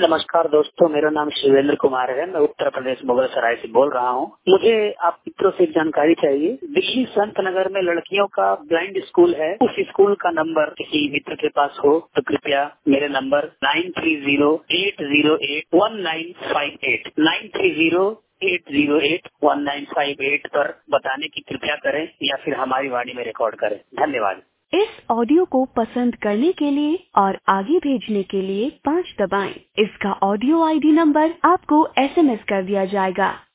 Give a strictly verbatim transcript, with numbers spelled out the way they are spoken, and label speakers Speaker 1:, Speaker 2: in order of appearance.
Speaker 1: नमस्कार दोस्तों, मेरा नाम शिवेंद्र कुमार है। मैं उत्तर प्रदेश मुगलसराय से बोल रहा हूँ। मुझे आप मित्रों से जानकारी चाहिए। दिल्ली संत नगर में लड़कियों का ब्लाइंड स्कूल है। उस स्कूल का नंबर किसी मित्र के पास हो तो कृपया मेरे number nine three zero eight zero eight one nine five eight nine three zero eight zero eight one nine five eight पर बताने की कृपया करें या फिर हमारी वाणी में रिकॉर्ड करें। धन्यवाद।
Speaker 2: इस ऑडियो को पसंद करने के लिए और आगे भेजने के लिए पाँच दबाएं। इसका ऑडियो आईडी नंबर आपको एसएमएस कर दिया जाएगा।